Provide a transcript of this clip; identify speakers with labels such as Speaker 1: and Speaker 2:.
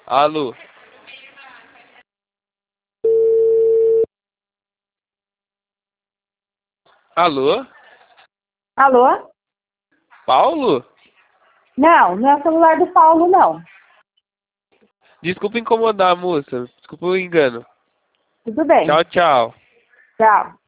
Speaker 1: Alô? Alô?
Speaker 2: Alô?
Speaker 1: Paulo?
Speaker 2: Não, não é o celular do Paulo, não.
Speaker 1: Desculpa incomodar, moça. Desculpa o engano.
Speaker 2: Tudo bem.
Speaker 1: Tchau, tchau.
Speaker 2: Tchau.